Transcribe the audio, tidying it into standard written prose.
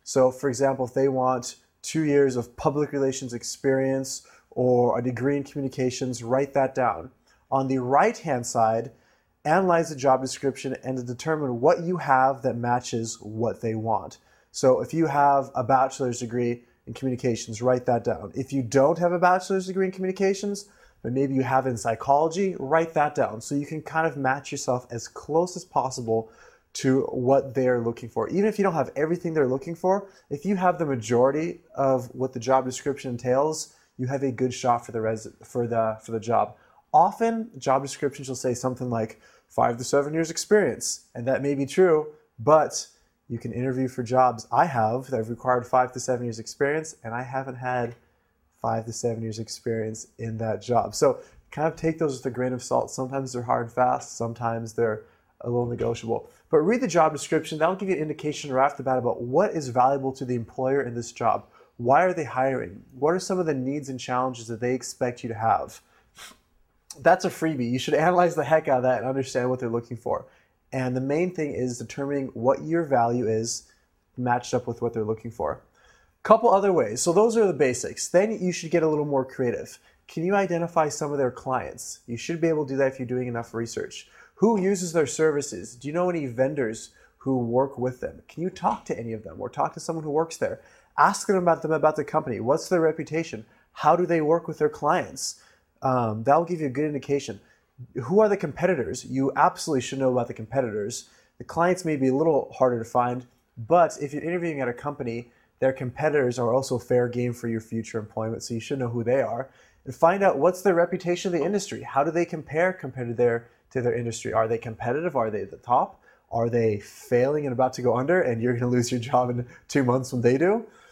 So for example, if they want 2 years of public relations experience or a degree in communications, write that down. On the right-hand side, analyze the job description and to determine what you have that matches what they want. So if you have a bachelor's degree in communications, write that down. If you don't have a bachelor's degree in communications, but maybe you have it in psychology, write that down. So you can kind of match yourself as close as possible to what they're looking for. Even if you don't have everything they're looking for, if you have the majority of what the job description entails, you have a good shot for the job. Often, job descriptions will say something like 5 to 7 years experience, and that may be true, but you can interview for jobs I have that have required 5 to 7 years experience, and I haven't had 5 to 7 years experience in that job. So kind of take those with a grain of salt. Sometimes they're hard and fast, sometimes they're a little negotiable. But read the job description. That'll give you an indication right off the bat about what is valuable to the employer in this job. Why are they hiring? What are some of the needs and challenges that they expect you to have? That's a freebie. You should analyze the heck out of that and understand what they're looking for. And the main thing is determining what your value is matched up with what they're looking for. Couple other ways. So those are the basics. Then you should get a little more creative. Can you identify some of their clients? You should be able to do that if you're doing enough research. Who uses their services? Do you know any vendors who work with them? Can you talk to any of them or talk to someone who works there? Ask them about the company. What's their reputation? How do they work with their clients? That'll give you a good indication. Who are the competitors? You absolutely should know about the competitors. The clients may be a little harder to find, but if you're interviewing at a company, their competitors are also fair game for your future employment, so you should know who they are. And find out what's their reputation in the industry. How do they compare compared to their industry? Are they competitive? Are they at the top? Are they failing and about to go under and you're going to lose your job in 2 months when they do?